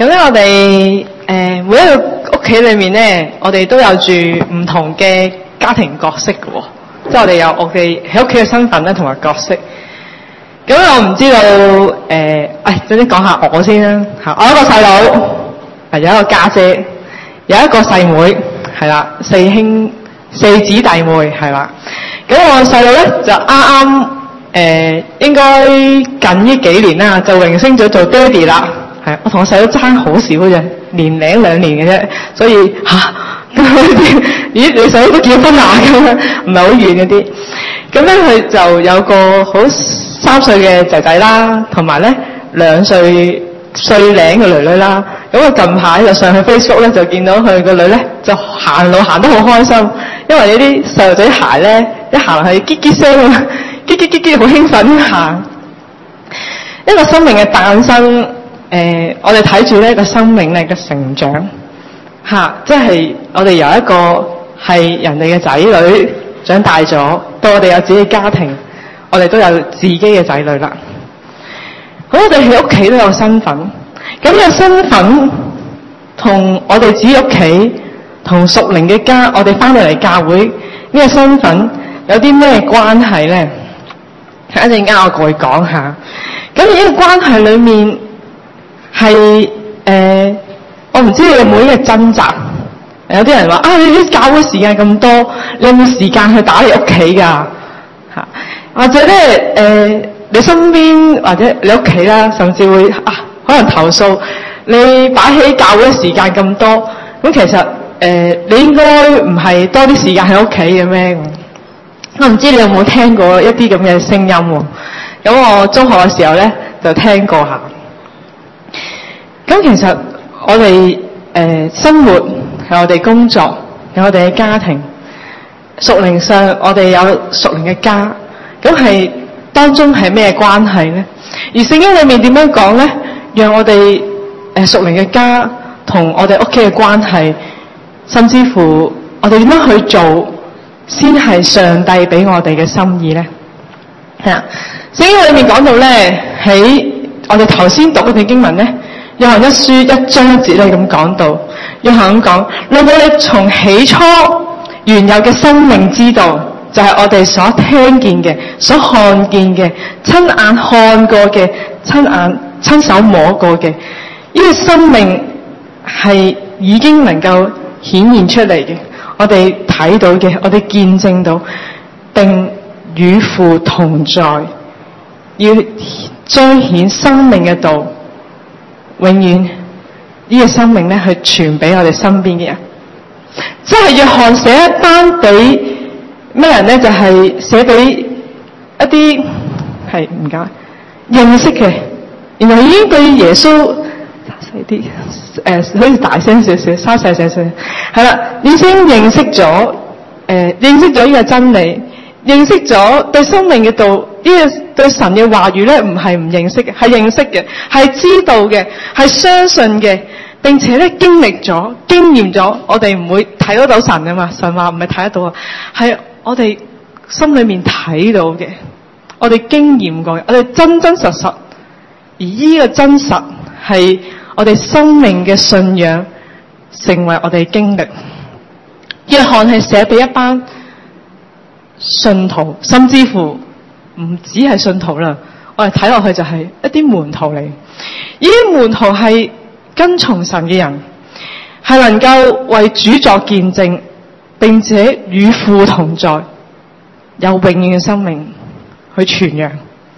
咁咧，我哋每一個屋企裏面咧，我哋都有住唔同嘅家庭角色嘅喎，即係我哋有我哋喺屋企嘅身份咧，同埋角色。咁我唔知道總之講下我先啦嚇。我有一個細佬，有一個家姐，有一個細妹，係啦，四姊弟妹係啦。咁我細佬咧就啱應該近呢幾年啦，就榮升咗做爹哋啦。係，我同我細佬爭好少嘅啫，年零2年嘅啫，所以咦你細佬都結婚啦咁樣，唔係好遠嗰啲。咁咧佢就有個好3歲嘅仔仔啦，同埋咧2歲零嘅女女啦。咁我近排就上去 Facebook 咧，就見到佢個女咧就行路行得好開心，因為呢啲細路仔鞋咧一行落去嘰嘰聲啊，嘰嘰嘰嘰好興奮行。一個生命嘅誕生，我哋睇住呢個生命咧嘅成長即係我哋由一個係人哋嘅仔女長大咗，到我哋有自己嘅家庭，我哋都有自己嘅仔女啦。咁我哋喺屋企都有身份，咁嘅身份同我哋自己屋企同屬靈嘅家，我哋翻到嚟教會呢個身份有啲咩關係咧？一陣間我過去講下。咁呢個關係裏面係我唔知你有冇呢個掙扎。有啲人話你啲教會時間咁多，你有冇時間去打理屋企㗎？或者咧你身邊或者你屋企啦，甚至會可能投訴你擺喺教會時間咁多，咁其實你應該唔係多啲時間喺屋企嘅咩？我唔知你有冇聽過一啲咁嘅聲音喎。咁我中學嘅時候咧就聽過下。咁其實我哋生活有我哋工作，有我哋嘅家庭，屬靈上我哋有屬靈嘅家，咁係當中係咩關係咧？而聖經裏面點樣講咧？讓我哋屬靈嘅家同我哋屋企嘅關係，甚至乎我哋點樣去做，先係上帝俾我哋嘅心意咧？聖經裏面講到咧，喺我哋頭先讀嗰段經文咧，約翰一書1章1節咧咁講到，約翰咁講，令到你從起初原有嘅生命之道，就係我哋所聽見嘅、所看見嘅、親眼看過嘅、親手摸過嘅，呢個生命係已經能夠顯現出嚟嘅，我哋睇到嘅，我哋見證到，並與父同在，要彰顯生命嘅道，永遠呢個生命咧去傳俾我哋身邊嘅人。即係約翰寫一單俾咩人咧？就係寫俾一啲係唔該認識嘅，原來已經對耶穌細啲可以大聲少少，稍細少係啦，已經認識咗呢個真理。認識咗對生命嘅道，呢個對神嘅話語咧，唔係唔認識嘅，係認識嘅，係知道嘅，係相信嘅，並且咧經歷咗、經驗咗。我哋唔會睇得到神啊嘛，神話唔係睇得到啊，係我哋心裏面睇到嘅，我哋經驗過嘅，我哋真真實實。而呢個真實係我哋生命嘅信仰，成為我哋經歷。約翰係寫俾一班信徒，甚至乎唔止係信徒啦，我哋睇落去就係一啲門徒嚟。呢啲門徒係跟從神嘅人，係能夠為主作見證，並且與父同在，有永遠嘅生命去傳揚。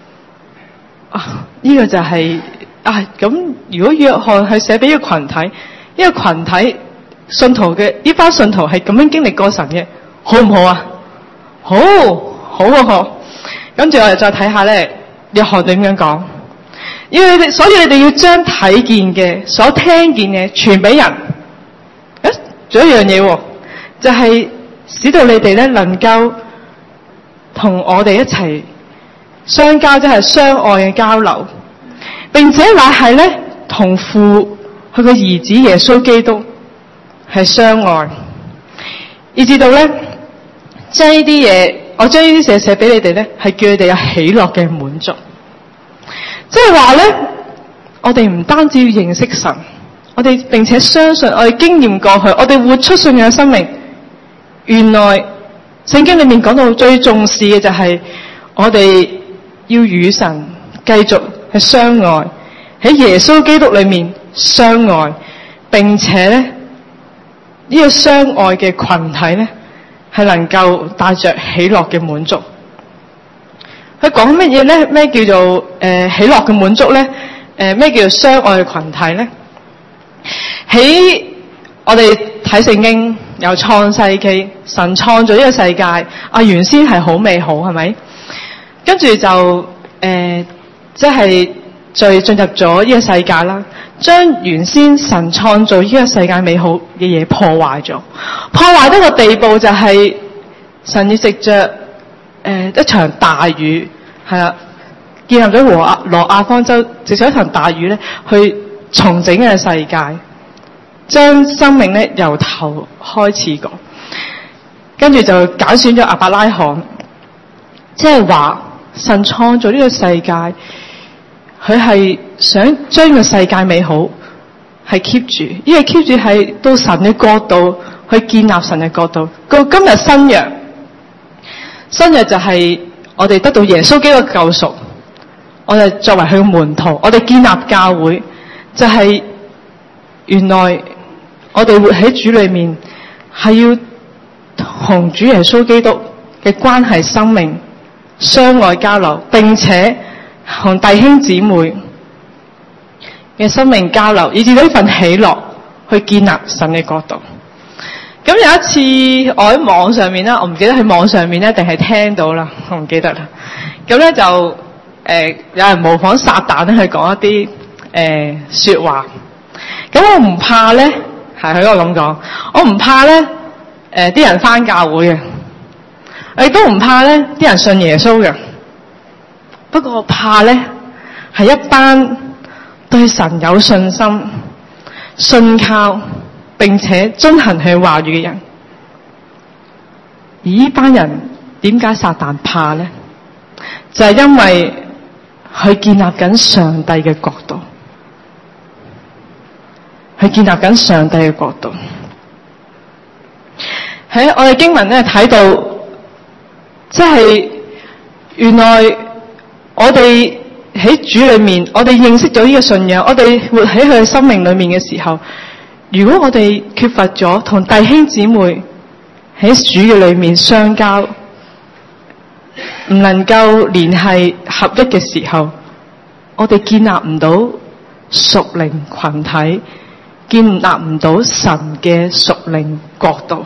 呢個就係咁。如果約翰係寫俾一個群體，呢個群體信徒嘅呢班信徒係咁樣經歷過神嘅，好唔好啊？好，跟住我哋再睇下咧，約翰點樣講？所以你哋要將睇見嘅、所聽見嘅傳俾人。仲有一樣嘢，就係使到你哋咧能夠同我哋一齊相交，即係相愛嘅交流，並且乃係咧同父佢嘅兒子耶穌基督係相愛，以至到咧。將呢啲嘢，我將呢啲嘢寫俾你哋咧，係叫你哋有喜樂嘅滿足。即係話咧，我哋唔單止要認識神， 我哋並且相信，我哋經驗過去，我哋活出信仰生命。原來聖經裏面講到最重視嘅就係我哋要與神繼續去相愛，喺耶穌基督裏面相愛，並且咧呢個相愛嘅群體咧係能夠帶着喜樂嘅滿足。佢講乜嘢咧？咩叫做喜樂嘅滿足咧？咩叫做相愛嘅群體咧？喺我哋睇聖經有創世記，神創造呢個世界，原先係好美好，係咪？跟住就即係罪進入咗呢個世界啦，將原先神創造呢個世界美好嘅嘢破壞咗，破壞到個地步就係神要藉着一場大雨，係啦，建立咗挪亞方舟，藉着一場大雨咧，去重整呢個世界，將生命咧由頭開始過，跟住就揀選咗亞伯拉罕，即係話神創造呢個世界，佢係想將個世界美好係 keep 住，因為 keep 住係到神嘅角度去建立神嘅角度。到今日新約就係我哋得到耶穌基督嘅救贖，我哋作為佢嘅門徒，我哋建立教會，就係原來我哋活喺主裏面係要同主耶穌基督嘅關係生命相愛交流，並且同弟兄姊妹嘅生命交流，以至呢份喜樂去建立神嘅國度。咁有一次我喺網上面啦，我唔記得喺網上面咧定係聽到啦，我唔記得啦。咁咧就有人模仿撒旦咧去講一啲說話。咁我唔怕咧，係佢咁講，我唔怕咧啲人返教會嘅，我亦都唔怕咧啲人信耶穌嘅。不過我怕咧係一班對神有信心、信靠並且遵行佢話語嘅人。而呢班人點解撒旦怕咧？就係因為佢建立緊上帝嘅國度，佢建立緊上帝嘅國度。喺我哋經文咧睇到，即係原來我哋喺主裏面，我哋認識咗呢個信仰，我哋活喺佢嘅生命裏面嘅時候，如果我哋缺乏咗同弟兄姊妹喺主嘅裏面相交，唔能夠聯繫合一嘅時候，我哋建立唔到屬靈群體，建立唔到神嘅屬靈國度。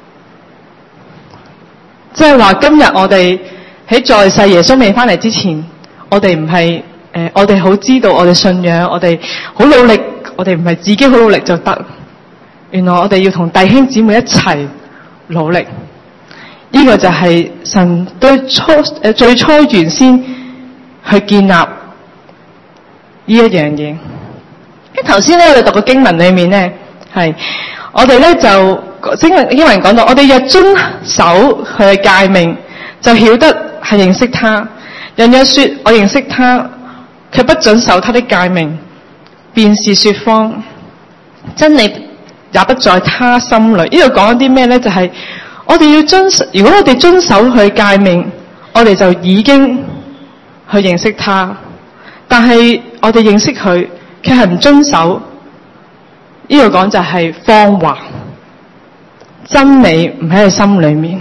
即係話今日我哋喺在世耶穌未翻嚟之前，我哋唔係我哋好知道我哋信仰，我哋好努力，我哋唔係自己好努力就得。原來我哋要同弟兄姊妹一齊努力。呢個就係神對最初原先去建立呢一樣嘢。頭先咧我哋讀個經文裏面咧，係我哋咧就經文講到，我哋若遵守佢嘅誡命，就曉得係認識他。人若說我認識他，卻不准守他的誡命，便是說謊，真理也不在他心裏。呢度講啲咩咧？就係我哋要如果我哋遵守佢誡命，我哋就已經去認識他。但係我哋認識佢，卻係唔遵守。呢度講就係謊話，真理唔喺佢心裏面。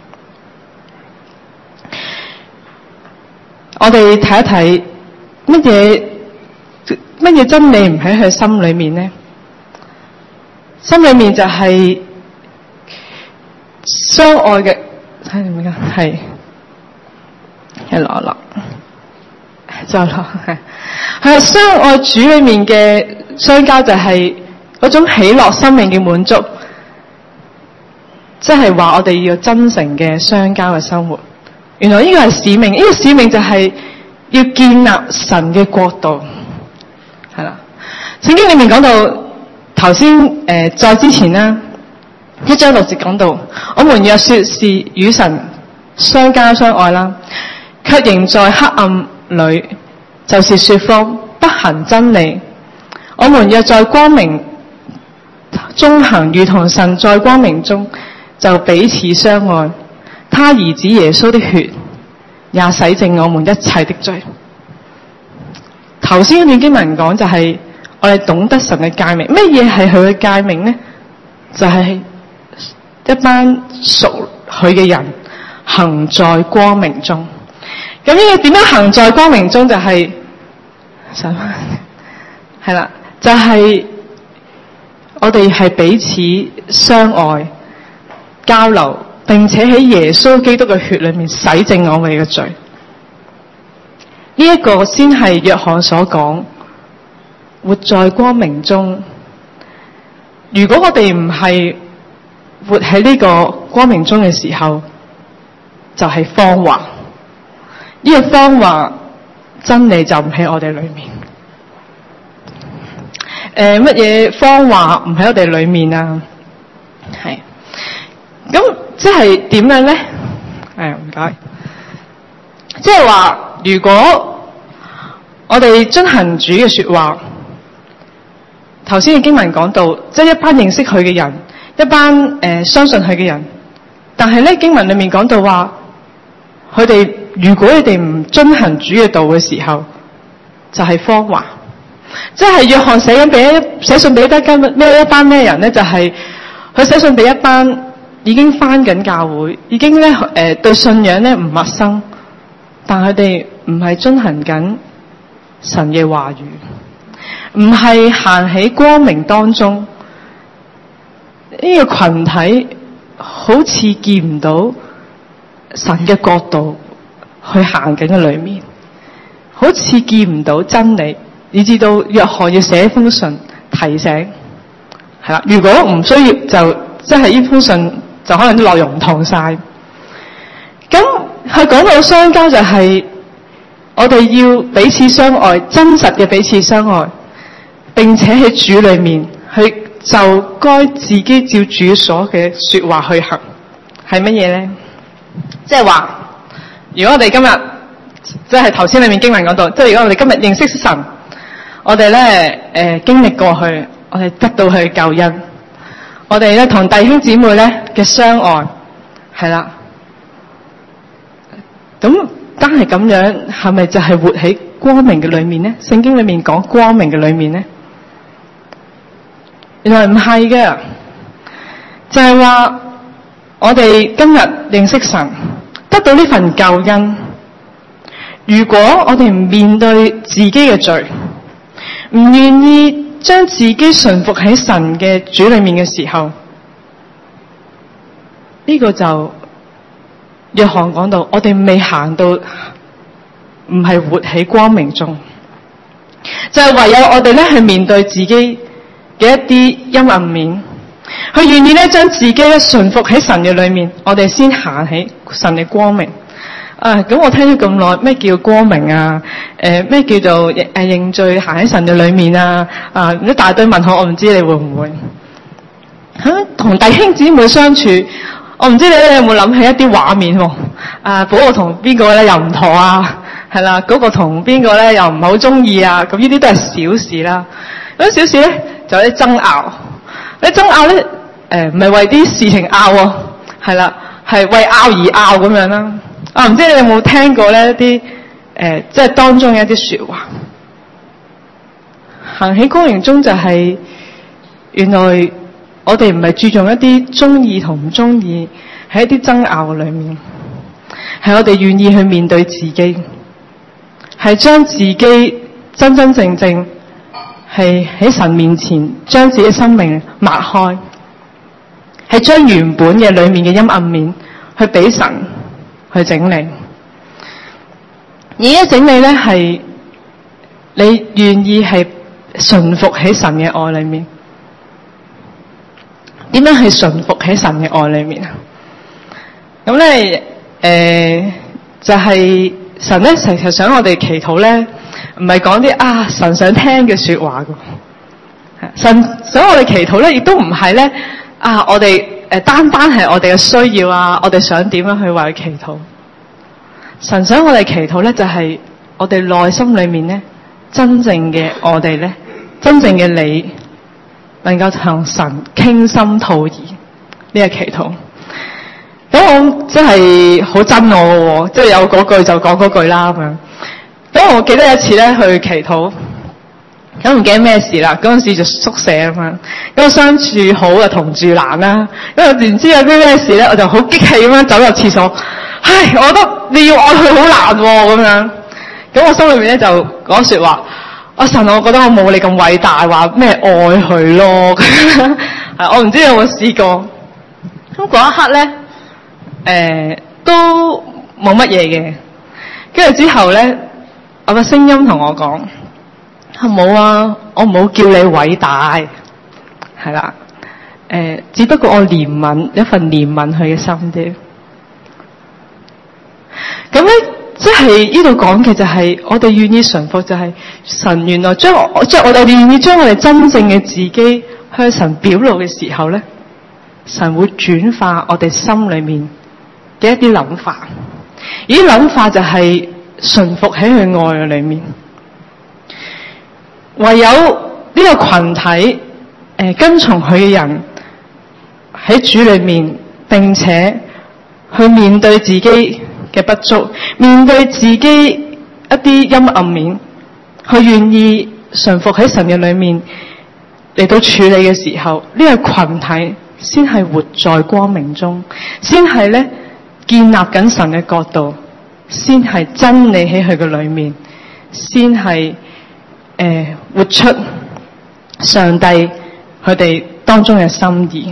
我哋睇一睇乜嘢真理唔喺佢心裏面呢？心裏面就係相愛嘅，睇點樣？係落，再落，係相愛主裏面嘅相交，就係嗰種喜樂生命嘅滿足。即係話我哋要真誠嘅相交嘅生活。原來呢個係使命，呢個使命就係要建立神嘅國度，係啦。聖經裏面講到頭先再之前啦，1章6節講到，我們若說是與神相交相愛啦，卻仍在黑暗裏，就是說謊，不行真理。 我們若在光明中行，如同神在光明中，就彼此相愛。他兒子耶穌的血也洗淨我們一切的罪。頭先嗰段經文講就係我哋懂得神嘅誡命。乜嘢係佢嘅誡命呢？就係一班屬佢嘅人行在光明中。咁呢個點樣行在光明中？就係神係啦，就係我哋係彼此相愛、交流，並且喺耶穌基督嘅血裏面洗淨我哋嘅罪。呢一個先係約翰所講，活在光明中。如果我哋唔係活喺呢個光明中嘅時候，就係謊話。呢個謊話真理就唔喺我哋裏面。乜嘢謊話唔喺我哋裏面啊？係咁，即係點樣咧？唔該。即係話，如果我哋遵行主嘅說話，頭先嘅經文講到，即係一班認識佢嘅人，一班相信佢嘅人，但係咧經文裏面講到話，佢哋如果你哋唔遵行主嘅道嘅時候，就係謊話。即係約翰寫信俾一班咩人咧？就係佢寫信俾一班已經返緊教會，已經咧對信仰咧唔陌生，但佢哋唔係遵行緊神嘅話語，唔係行喺光明當中。呢個群體好似見唔到神嘅角度去行緊嘅裏面，好似見唔到真理，以至到約翰要寫封信提醒，係啦。如果唔需要，就即係呢封信就可能啲內容唔同晒。咁佢講到相交就係我哋要彼此相愛，真實嘅彼此相愛，並且喺主裏面去就該自己照主所嘅說話去行。係乜嘢咧？即係話，如果我哋今日即係頭先裏面經文講到，即係如果我哋今日認識神，我哋咧經歷過去，我哋得到佢嘅救恩，我哋咧同弟兄姊妹咧嘅相愛，係啦。咁單係咁樣，係咪就係活喺光明嘅裏面呢？聖經裏面講光明嘅裏面呢？原來唔係嘅，就係話我哋今日認識神，得到呢份救恩。如果我哋唔面對自己嘅罪，唔願意將自己順服喺神嘅主裏面嘅時候，呢個就約翰講到，我哋未行到，唔係活喺光明中，就係唯有我哋咧去面對自己嘅一啲陰暗面，佢願意咧將自己咧順服喺神嘅裏面，我哋先行喺神嘅光明。咁我聽咗咁耐，咩叫光明啊？咩叫做認罪行喺神嘅裏面啊？一大堆問號，我唔知你會唔會同弟兄姊妹相處？我唔知你有冇諗起一啲畫面喎？保羅同邊個咧又唔妥啊？係啦，嗰個同邊個咧又唔係好中意啊？咁呢啲都係小事啦。嗰啲小事咧就有啲爭拗。啲爭拗咧唔係為啲事情拗喎，係啦，係為拗而拗咁樣啦。唔知你有冇聽過呢一啲即係當中嘅一啲說話？行喺光明中就係原來我哋唔係注重一啲中意同唔中意，喺一啲爭拗裏面，係我哋願意去面對自己，係將自己真真正正係喺神面前將自己生命抹開，係將原本嘅裏面嘅陰暗面去俾神去整理。而呢整理咧係你願意係順服喺神嘅愛裏面。點樣係順服喺神嘅愛裏面啊？咁咧就係神咧成日想我哋祈禱咧，唔係講啲神想聽嘅說話噶。神想我哋祈禱咧，亦都唔係咧我哋單係我哋嘅需要啊，我哋想點樣去為佢祈禱。神想我哋祈禱咧，就係我哋內心裏面咧真正嘅我哋咧真正嘅你能夠同神傾心吐意呢個祈禱。咁我真係好憎我喎，即係有嗰句就講嗰句啦咁樣。咁我記得有一次咧去祈禱，咁唔記得咩事啦，嗰陣時就宿舍咁樣，咁我相處好啊同住難啦，因為唔知有啲咩事咧，我就好激氣咁樣走入廁所，唉，我覺得你要愛佢好難喎咁樣。咁我心裏面咧就講說話，神，我覺得我冇你咁偉大，話咩愛佢咯。我唔知你有冇試過。咁嗰一刻咧，都冇乜嘢嘅。跟住之後咧，我個聲音同我講：冇啊，我冇叫你偉大，係啦。只不過我憐憫一份憐憫佢嘅心啫。咁咧。即係呢度講嘅就係我哋願意順服，就係神原來將我哋願意將我哋真正嘅自己向神表露嘅時候咧，神會轉化我哋心裏面嘅一啲諗法，而啲諗法就係順服喺佢愛嘅裏面。唯有呢個群體跟從佢嘅人喺主裏面，並且去面對自己嘅不足，面對自己一啲陰暗面，去願意順服喺神嘅裏面嚟到處理嘅時候，呢個群體先係活在光明中，先係咧建立緊神嘅國度，先係真理喺佢嘅裏面，先係活出上帝佢哋當中嘅心意。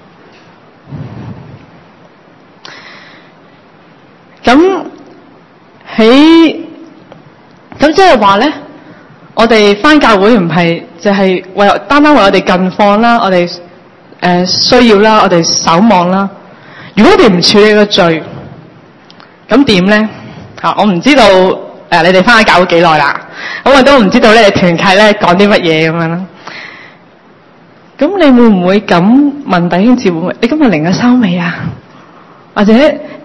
咁即係話咧，我哋返教會唔係就係單單為我哋近況啦，我哋需要啦，我哋守望啦。如果我哋唔處理個罪，咁點咧？我唔知道你哋返咗教會幾耐啦，咁我都唔知道咧，你團契咧講啲乜嘢咁樣啦。咁你會唔會咁問弟兄姊妹？你今日靈咗修未啊？或者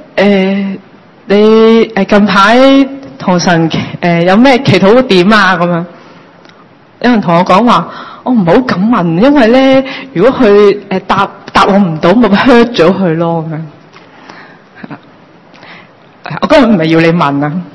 你近排同神有咩祈禱點啊？咁樣有人同我講話，我唔好咁問，因為咧，如果佢答我唔到，咪 hurt 咗佢咯咁樣。係啦，我今日唔係要你問啊。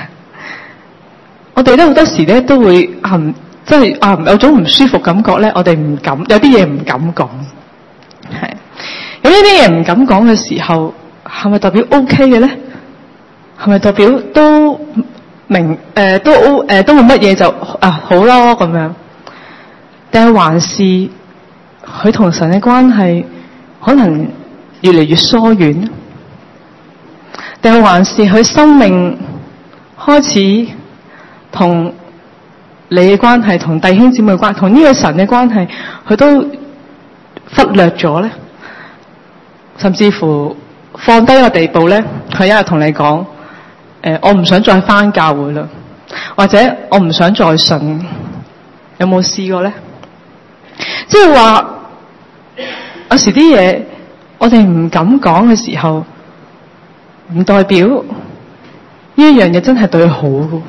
我哋咧好多時咧都會即係有種唔舒服感覺咧，我哋唔敢，有啲嘢唔敢講。係咁呢啲嘢唔敢講嘅時候，係咪代表 OK 嘅咧？係咪代表都明都冇乜嘢就好咯咁樣？定係還是佢同神嘅關係可能越嚟越疏遠？定係還是佢生命開始同你嘅關係、同弟兄姊妹嘅關係、同呢個神嘅關係，佢都忽略咗咧？甚至乎放低個地步咧，佢一日同你講。我唔想再返教會啦，或者我唔想再信，有冇試過咧？即係話有時啲嘢我哋唔敢講嘅時候，唔代表呢一樣嘢真係對佢好嘅。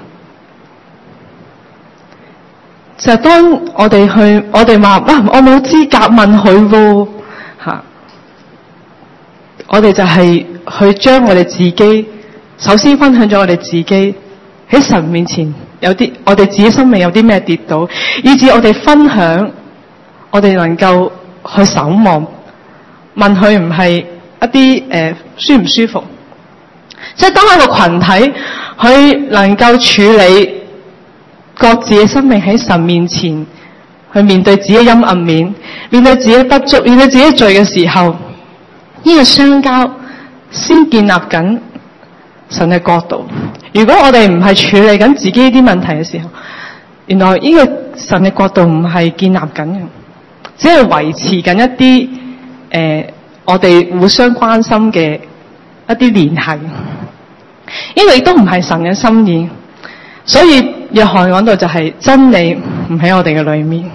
就係當我哋話我冇資格問佢喎嚇，我哋就係去將我哋自己。首先分享咗我哋自己喺神面前有啲，我哋自己生命有啲咩跌倒，以至我哋分享，我哋能夠去守望，問佢唔係一啲舒唔舒服，即係當一個群體佢能夠處理各自嘅生命喺神面前，去面對自己陰暗面，面對自己不足，面對自己罪嘅時候，呢個相交先建立緊神嘅國度。如果我哋唔係處理緊自己呢啲問題嘅時候，原來呢個神嘅國度唔係建立緊嘅，只係維持緊一啲我哋互相關心嘅一啲聯繫。呢個亦都唔係神嘅心意。所以約翰講到就係真理唔喺我哋嘅裏面。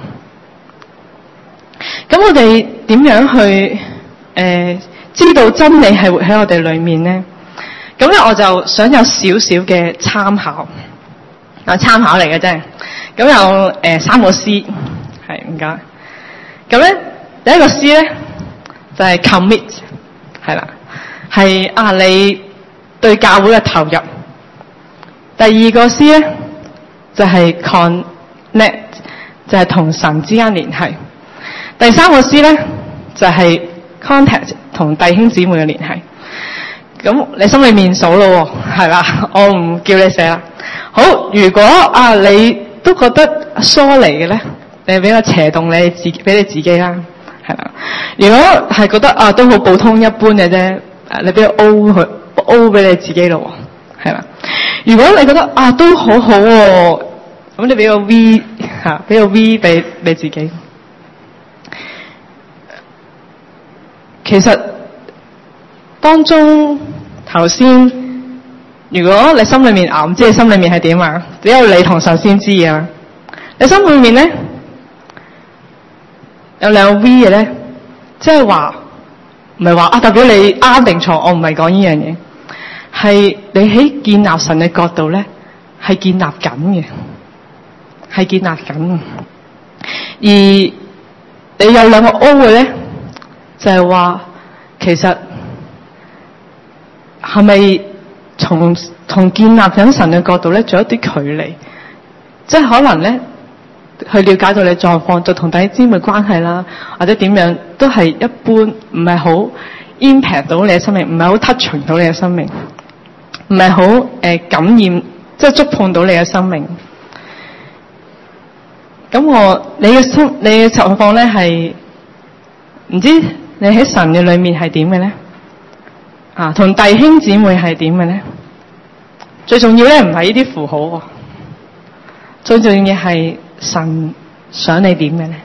咁我哋點樣去知道真理係活喺我哋裏面呢？咁咧我就想有少少嘅參考嚟嘅啫。 咁有3個 C， 係唔該。咁咧第一個 C 咧就係 commit， 係啦，係你對教會嘅投入。第二個 C 咧就係 connect， 就係同神之間聯繫。第三個 C 咧就係 contact， 同弟兄姊妹嘅聯繫。咁你心裏面數咯，係啦，我唔叫你寫啦。好，如果你都覺得疏離嘅咧，你俾個斜洞俾你自己啦，係啦。如果係覺得都好普通一般嘅啫，你俾個 O 俾你自己咯，係啦。如果你覺得都好好喎，咁你俾個 V 俾個 V 俾你自己。其實當中頭先，如果你心裏面唔知你心裏面係點啊？只有你同神先知啊。你心裏面咧有兩個 V 嘅咧，即係話唔係話代表你啱定錯，我唔係講呢樣嘢，係你喺建立神嘅角度咧，係建立緊嘅，係建立緊。而你有兩個 O 嘅咧，就係話其實係咪同建立緊神嘅角度咧，仲有一啲距離，即係可能咧去了解到你狀況，就同弟兄姊妹關係啦，或者點樣都係一般，唔係好 impact 到你嘅生命，唔係好 touch 到你嘅生命，唔係好感染，即係觸碰到你嘅生命。咁你嘅狀況咧係唔知你喺神嘅裏面係點嘅咧？同弟兄姊妹係點嘅咧？最重要咧唔係呢啲符號，最重要嘅係神想你點嘅咧？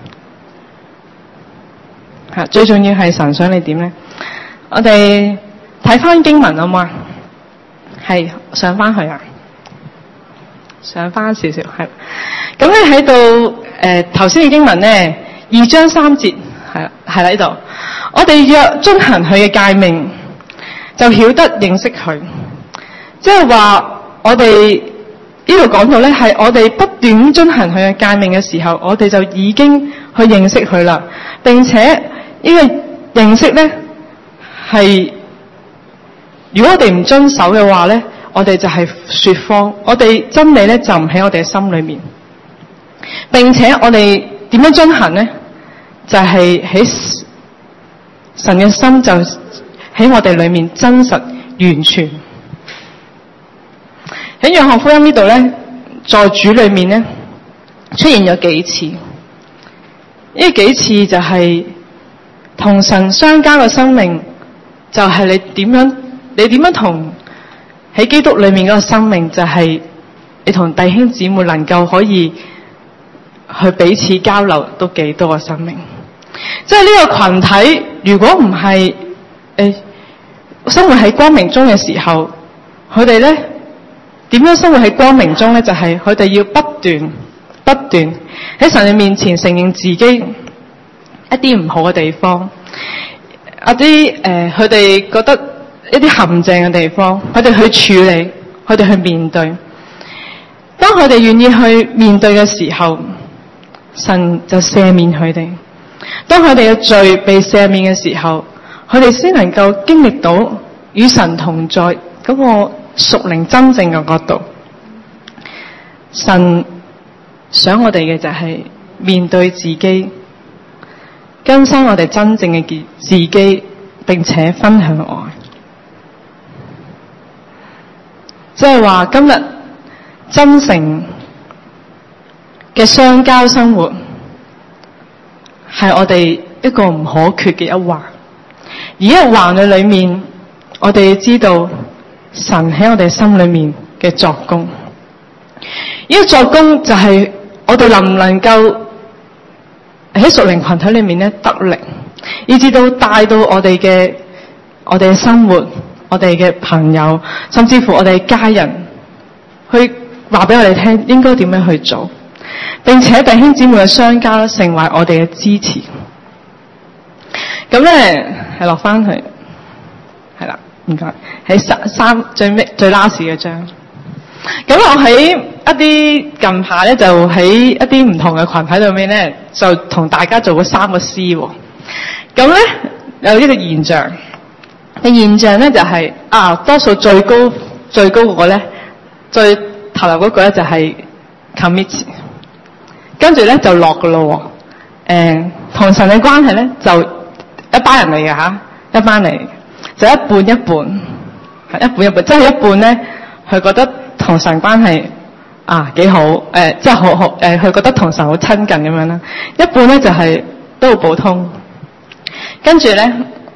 最重要係神想你點咧？我哋睇翻經文好嘛？係上翻去啊，上翻少少係。咁咧喺度頭先嘅經文咧2章3節係啦呢度，我哋若遵行佢嘅誡命，就曉得認識佢。即係話我哋呢度講到咧，係我哋不斷遵行佢嘅誡命嘅時候，我哋就已經去認識佢啦。並且呢個認識咧係，如果我哋唔遵守嘅話咧，我哋就係說謊，我哋真理咧就唔喺我哋嘅心裏面。並且我哋點樣遵行咧？就係喺神嘅心就喺我哋裏面真實完全。喺約翰福音呢度咧，在主裏面咧出現咗幾次，呢幾次就係同神相交嘅生命，就係你點樣同喺基督裏面嗰個生命，就係你同弟兄姊妹能夠可以去彼此交流都幾多嘅生命。即係呢個群體，如果唔係生活喺光明中嘅時候，佢哋咧點樣生活喺光明中咧？就係佢哋要不斷喺神嘅面前承認自己一啲唔好嘅地方，一啲佢哋覺得一啲陷阱嘅地方，佢哋去處理，佢哋去面對。當佢哋願意去面對嘅時候，神就赦免佢哋。當佢哋嘅罪被赦免嘅時候，佢哋先能夠經歷到與神同在嗰個屬靈真正嘅角度。神想我哋嘅就係面對自己，更新我哋真正嘅自己，並且分享愛。即係話今日真誠嘅相交生活係我哋一個唔可缺嘅一環，而一環嘅裏面，我哋知道神喺我哋心裏面嘅作工。呢個作工就係我哋能唔能夠喺屬靈群體裏面咧得力，以至到帶到我哋嘅生活，我哋嘅朋友，甚至乎我哋嘅家人，去話俾我哋聽應該點樣去做，並且弟兄姊妹嘅相交成為我哋嘅支持。咁咧係落翻去，係啦，唔該，喺最 last 嘅章。咁我喺啲近排咧，就喺一啲唔同嘅群體裏面咧，就同大家做咗3個 C 喎。咁咧有呢個現象，嘅現象咧就係多數最高嗰個咧，最頭頭嗰個咧就係 commit， 跟住咧就落㗎咯喎。同神嘅關係咧就一班人嚟嘅嚇，一班嚟就一半一半，係一半一半，即係一半咧佢覺得同神關係幾好，即係好佢覺得同神好親近咁樣啦。一半咧就係都好普通，跟住咧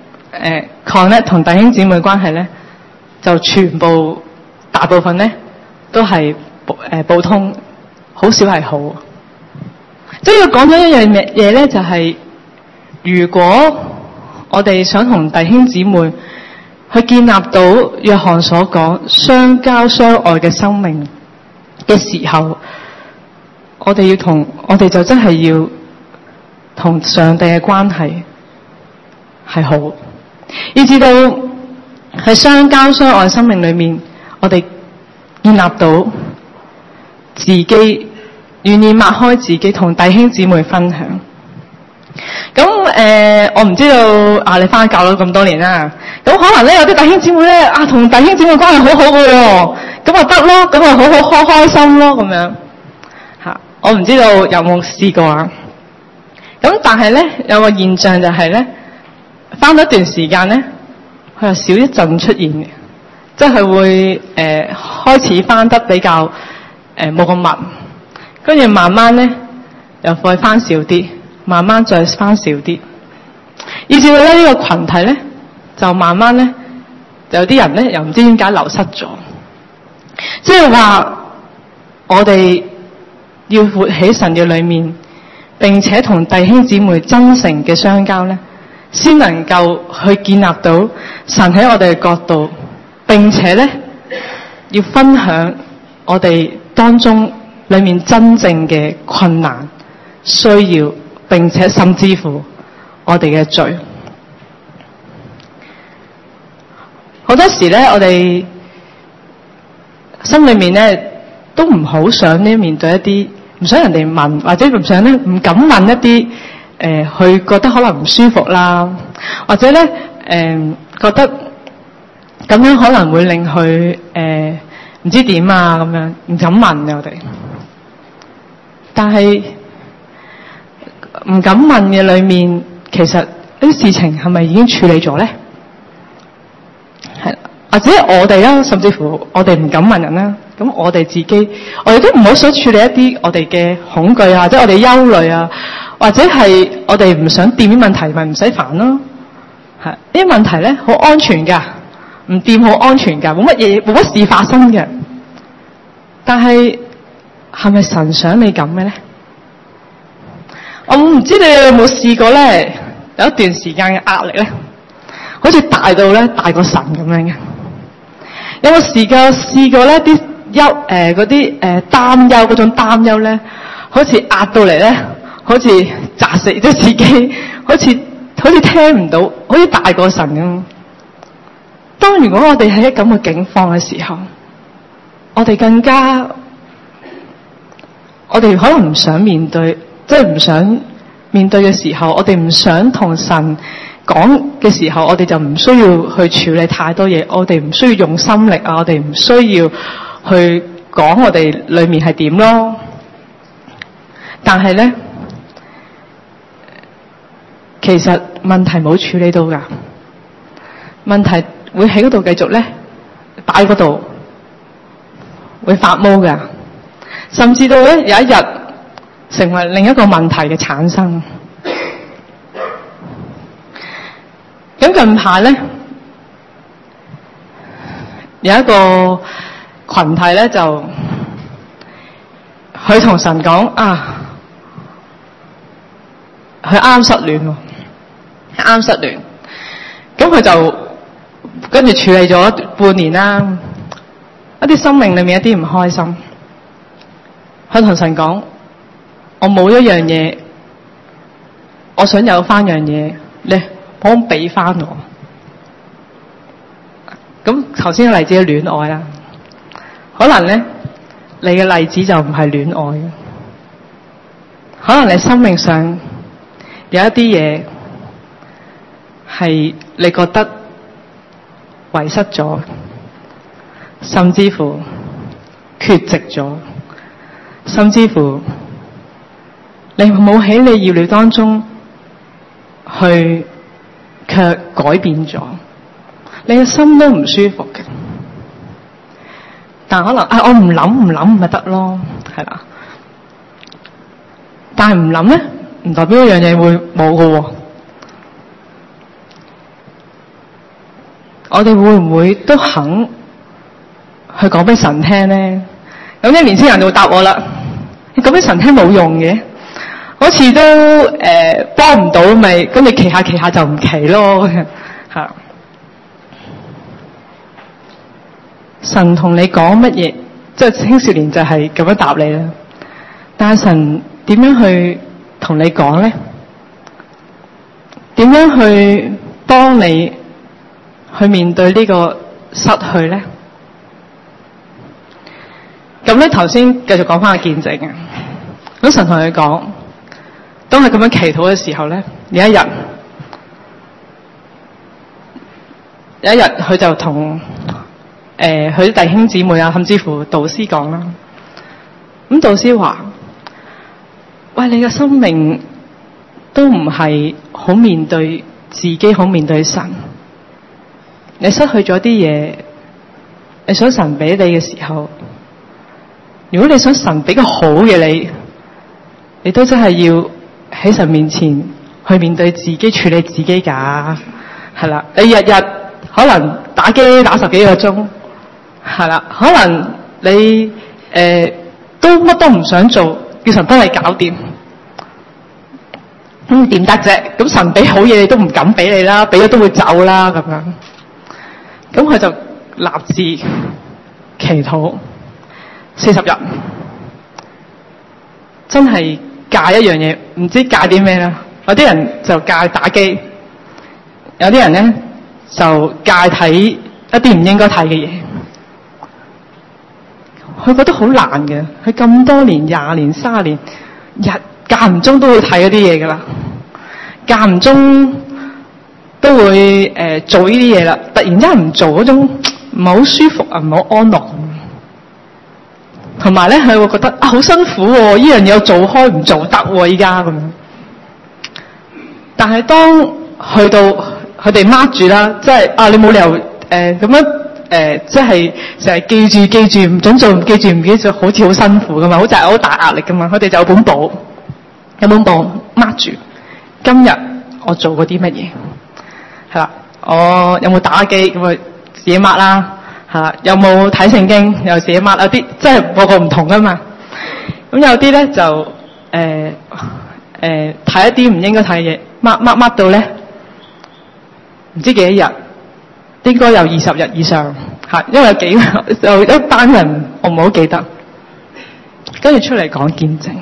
connect 同弟兄姊妹關係咧就全部大部分咧都係普通，好少係好。即係要講咗一樣嘢咧，就係如果我哋想同弟兄姊妹去建立到約翰所講相交相愛嘅生命嘅時候，我哋就真係要同上帝嘅關係係好，以至到喺相交相愛生命裏面，我哋建立到自己願意擘開自己同弟兄姊妹分享。咁我唔知道你返教咗咁多年啦，咁可能咧有啲弟兄姊妹咧同弟兄姊妹關係好好嘅喎，咁啊得咯，咁啊好開心咯咁樣嚇。我唔知道有冇試過啊？咁但係咧有個現象就係咧，返咗一段時間咧，佢又少一陣出現嘅，即係佢會開始返得比較冇咁密，跟住慢慢咧又再返少啲，慢慢再返少啲，以至到咧呢個群體咧就慢慢咧有啲人咧又唔知點解流失咗。即係話我哋要活喺神嘅裏面，並且同弟兄姊妹真誠嘅相交咧，先能夠去建立到神喺我哋嘅角度，並且咧要分享我哋當中裏面真正嘅困難需要，並且甚至乎我哋嘅罪。好多時咧我哋心裏面咧都唔好想咧面對一啲唔想人哋問，或者唔想咧唔敢問一啲佢覺得可能唔舒服啦，或者咧覺得咁樣可能會令佢唔知點啊咁樣，唔敢問嘅我哋。但係唔敢問嘅裏面，其實呢啲事情係咪已經處理咗咧？係，或者我哋啦，甚至乎我哋唔敢問人啦，咁我哋自己，我哋都唔好想處理一啲我哋嘅恐懼啊，或者我哋憂慮啊，或者係我哋唔想掂啲問題，咪唔使煩咯。係呢啲問題咧，好安全㗎，唔掂好安全㗎，冇乜事發生嘅。但係係咪神想你咁嘅咧？我唔知你有冇試過咧，有一段時間嘅壓力咧，好似大到咧大過神咁樣嘅。有冇試過咧啲嗰啲擔憂嗰種擔憂咧，好似壓到嚟咧，好似砸死咗自己，好似聽唔到，好似大過神咁。當如果我哋喺咁嘅境況嘅時候，我哋可能唔想面對，即係唔想面對嘅時候，我哋唔想同神講嘅時候，我哋就唔需要去處理太多嘢，我哋唔需要用心力啊，我哋唔需要去講我哋裏面係點咯。但係咧，其實問題冇處理到㗎，問題會喺嗰度繼續咧擺嗰度，會發毛㗎，甚至到咧有一日成為另一個問題嘅產生。咁近排咧有一個群體咧，就佢同神講佢啱失戀喎，啱失戀。咁佢就跟住處理咗半年啦，一啲生命裏面一啲唔開心。佢同神講：我冇一樣嘢，我想有翻樣嘢，你可唔可以俾翻我？咁頭先嘅例子係戀愛啦，可能咧你嘅例子就唔係戀愛嘅，可能你生命上有一啲嘢係你覺得遺失咗，甚至乎缺席咗，甚至乎你冇喺你意料當中去卻改變咗，你嘅心都唔舒服嘅。但可能我唔諗咪得咯，係啦。但係唔諗咧，唔代表一樣嘢會冇嘅喎。我哋會唔會都肯去講俾神聽咧？有啲年輕人就會答我啦，你講俾神聽冇用嘅，好似都幫唔到，咪跟住企下就唔企咯，係。神同你講乜嘢，即係青少年就係咁樣答你啦。但係神點樣去同你講咧？點樣去幫你去面對呢個失去咧？咁咧頭先繼續講翻個見證啊。咁神同佢講，當佢咁樣祈禱嘅時候咧，有一日佢就同佢啲弟兄姊妹啊，甚至乎導師講啦。咁導師話：喂，你嘅生命都唔係好面對自己，好面對神。你失去咗啲嘢，你想神俾你嘅時候，如果你想神俾個好嘅你都真係要喺神面前去面對自己，處理自己㗎。係啦，你日日可能打機打10幾個鐘。係啦，可能你都乜都唔想做，叫神幫你搞掂，咁點得啫？咁神俾好嘢你都唔敢俾你啦，俾咗都會走啦咁樣。咁佢就立志祈禱40日，真係戒一樣嘢，唔知戒啲咩啦。有啲人就戒打機，有啲人咧就戒睇一啲唔應該睇嘅嘢。佢覺得好難嘅，佢咁多年20年30年，間唔中都會睇嗰啲嘢噶啦，間唔中都會做呢啲嘢啦。突然之間唔做嗰種唔係好舒服啊，唔係好安樂。同埋咧，佢會覺得好辛苦喎，呢樣嘢做開唔做得喎，依家咁樣。但係當去到佢哋 mark 住啦，即係你冇理由咁樣。即係成日記住唔准做，唔記住，好似好辛苦噶嘛，好似係好大壓力噶嘛。佢哋就有本簿 mark 住，今日我做過啲乜嘢，係啦，我有冇打機咁啊自己 mark 啦，係啦，有冇睇聖經又自己 mark，有啲即係個個唔同噶嘛。咁有啲咧就睇一啲唔應該睇嘅嘢 mark 到咧，唔知幾多日。應該有20日以上，因為有一班人我唔好記得，跟住出嚟講見證。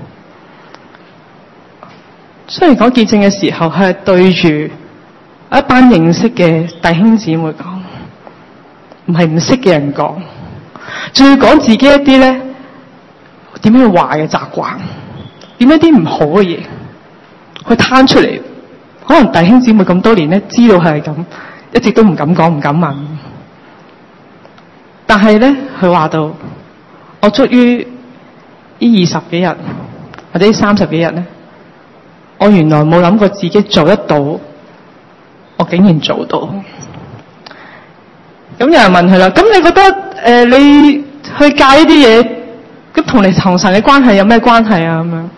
雖然講見證嘅時候，佢係對住一班認識嘅弟兄姊妹講，唔係唔識嘅人講，仲要講自己一啲咧點樣壞嘅習慣，點樣啲唔好嘅嘢，佢攤出嚟。可能弟兄姊妹咁多年咧，知道係咁。一直都唔敢講，唔敢問。但係咧，佢話到我足於呢20幾日或者30幾日咧，我原來冇諗過自己做得到，我竟然做到。咁有人問佢啦，咁你覺得你去戒呢啲嘢，咁同你同神嘅關係有咩關係啊？咁樣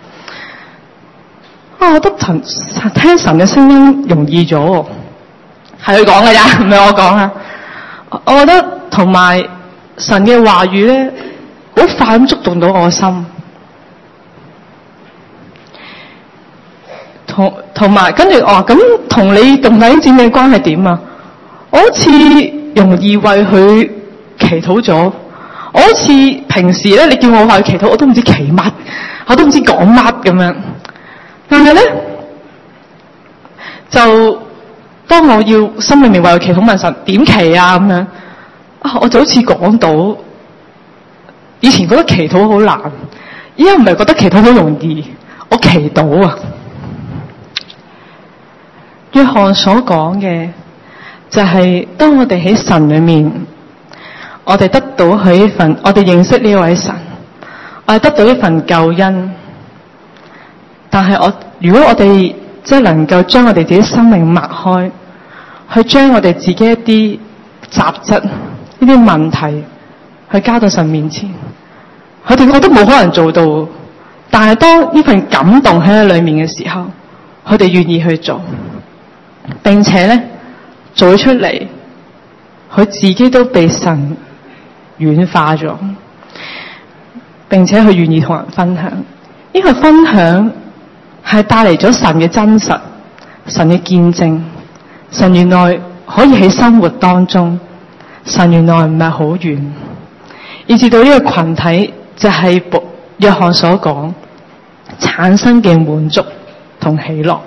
我覺得聽神嘅聲音容易咗。係佢講嘅咋，唔係我講啊！我覺得同埋神嘅話語咧，好快咁觸動到我嘅心。同埋跟住咁同你同弟兄姊妹嘅關係點啊？我好似容易為佢祈禱咗。我好似平時咧，你叫我話佢祈禱，我都唔知祈乜，我都唔知講乜咁樣。但係咧，就當我要心裏面為佢祈禱問神點祈啊咁樣，我就好似講到以前覺得祈禱好難，依家唔係覺得祈禱好容易，我祈禱啊。約翰所講嘅就係當我哋喺神裏面，我哋得到佢呢份，我哋認識呢位神，我哋得到呢份救恩。但係如果我哋即係能夠將我哋自己生命擘開，去將我哋自己一啲雜質、呢啲問題去交到神面前，佢哋覺得冇可能做到，但係當呢份感動喺裏面嘅時候，佢哋願意去做，並且咧做出嚟，佢自己都被神軟化咗，並且佢願意同人分享。呢個分享係帶嚟咗神嘅真實，神嘅見證，神原來可以喺生活當中，神原來唔係好遠，以至到呢個群體就係約翰所講產生嘅滿足同喜樂。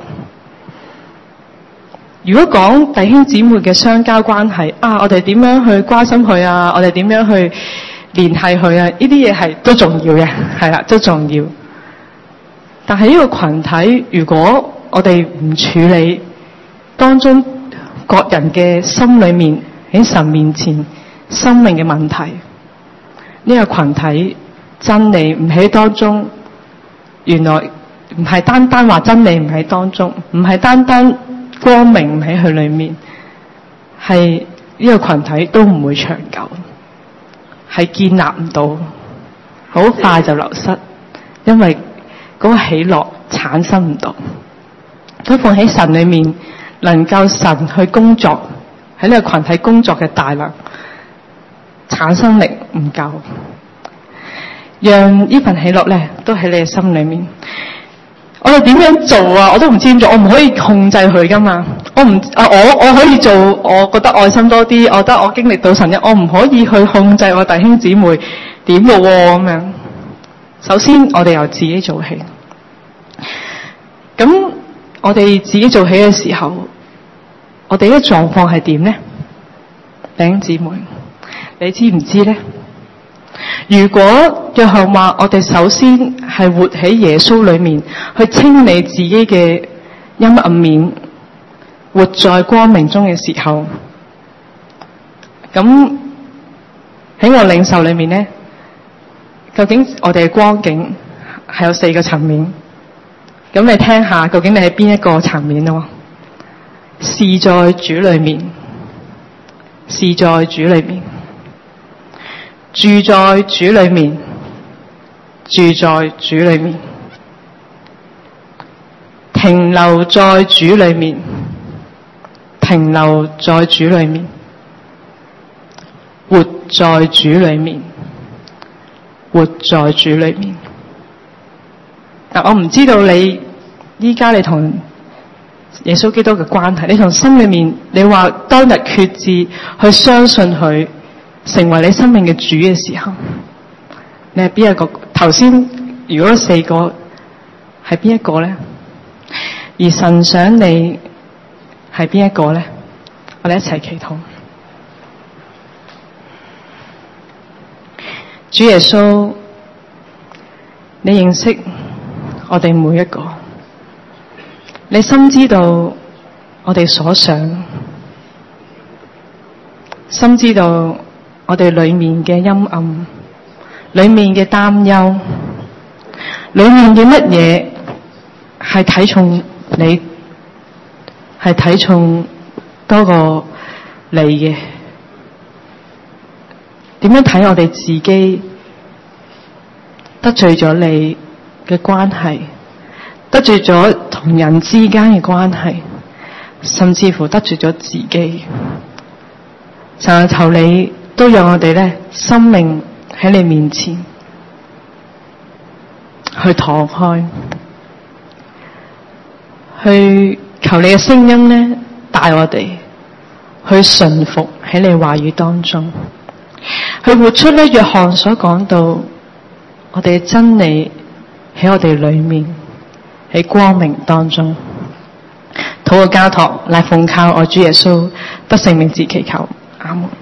如果講弟兄姊妹嘅相交關係啊，我哋點樣去關心佢啊，我哋點樣去聯繫佢啊，呢啲嘢係都重要嘅，係啦，都重要。但係呢個群體，如果我哋唔處理當中各人嘅心裏面喺神面前生命嘅問題，呢個群體真理唔喺當中，原來唔係單單話真理唔喺當中，唔係單單光明唔喺佢裏面，係呢個群體都唔會長久，係建立唔到，好快就流失，因為嗰個喜樂產生唔到。佢放喺神裏面，能夠神去工作喺呢個群體工作嘅大能，產生力唔夠，讓呢份喜樂咧都喺你嘅心裏面。我哋點樣做啊？我都唔知點做，我唔可以控制佢噶嘛。我可以做，我覺得愛心多啲，我覺得我經歷到神一，我唔可以去控制我弟兄姊妹點嘅喎咁樣。首先，我哋由自己做起。咁我哋自己做起嘅時候，我哋嘅狀況係點呢？弟兄姊妹，你知唔知呢？如果約翰話我哋首先係活喺耶穌裏面，去清理自己嘅陰暗面，活在光明中嘅時候，咁喺我領受裏面呢，究竟我哋嘅光景係有4個層面。咁你聽下，究竟你喺邊一個層面咯？是在主裏面，是在主裏面，住在主裏面，住在主裏面，停留在主裏面，停留在主裏面，活在主裏面，活在主裏面。嗱，我唔知道你依家你同耶穌基督嘅關係，你從心裏面，你話當日決志去相信佢成為你生命嘅主嘅時候，你係邊一個？頭先如果4個係邊一個呢？而神想你係邊一個呢？我哋一齊祈禱。主耶穌，你認識我哋每一個，你深知道我哋所想，深知道我哋裏面嘅陰暗，裏面嘅擔憂，裏面嘅乜嘢係睇重你，係睇重多過你嘅？點樣睇我哋自己得罪咗你嘅關係，得罪咗同人之間嘅關係，甚至乎得罪咗自己？神求你都讓我哋咧生命喺你面前去敞開，去求你嘅聲音咧帶我哋去順服喺你話語當中，去活出咧約翰所講到我哋嘅真理喺我哋裏面，喺光明當中。禱告交託乃奉靠我主耶穌得勝名字祈求，阿門。